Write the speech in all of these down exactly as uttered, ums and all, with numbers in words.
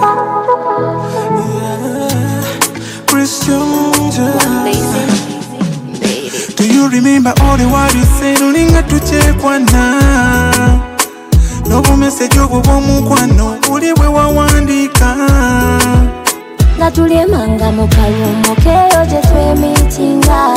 Do you remember all the words you said? Ulinga tuchekwana Nobu message yogo mukwano uliwe wawandika Nga tuliemanga mukalumo keyo je twemeetinga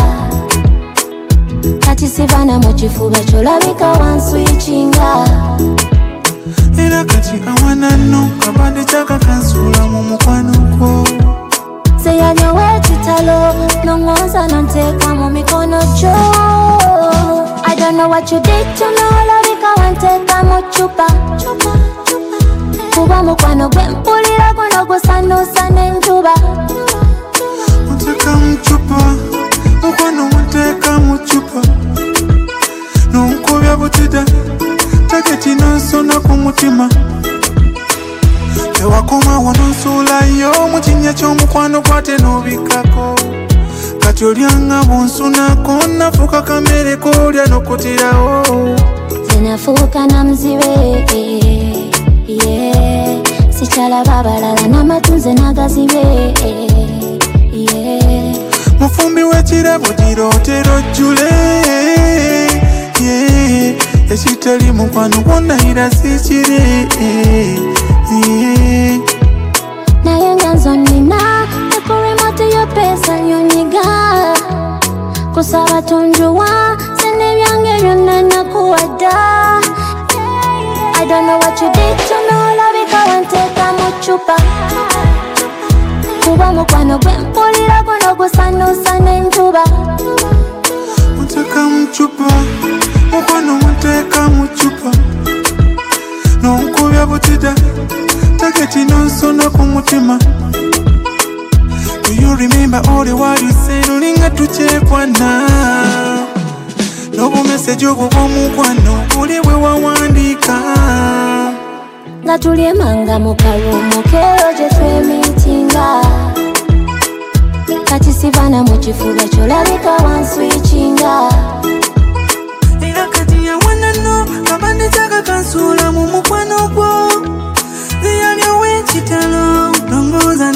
Kati sivana mu kifuba kyolabika wanswitchinga Era kati awana no kabande chaka kansula mu mukwano gwo Seyanyo wechitalo nongoza nanteka mu mikono jo I don't know what you did to me olabika wanteka mu chupa Kuba mukwano gwe mpulira guno gusanusa n'enjuba Wanteka mu chupa mukwano wanteka mu chupa Nonkubya butida taketi nonsona ku mutima Tewakoma wononsulayo mu kinnya ky'omukwano kwate n'obikako Kati olyanga bunsunako nafuuka kamere k'olya n'okutirawo Zenafuuka na muzibe yeah. Sikyalaba abalala n'amatunze n'agazibe yeah. Mufumbi w'ekirabo gira otera ojjule yeah. Ekitali mukwano gwonnayira sikiri yeah. Naye nga nzo nnina ekurimoti y'opesa lyonyiga kusaba tunjuwa sene byange byonna nakuwadda I don't know what you did to me olabika wanteeka mu chupa Kuba mukwano gwe mpulira guno gusanusa n'enjuba Wanteeka mu chupa mukwano wanteeka mu chupa Nonkubya butida taketi nonsona ku mutima Do you remember all the words you said? Ulinga tuchekwana Nobu message yogo mukwano uliwe wawandika Nga tuliemanga mukalumo keyo je twemeetinga Kati sivana mu kifuba kyolabika wanswitchinga Era kati yawana no kabande chaka kansula mu mukwano gwo Zeyanyo wechitalo nongoza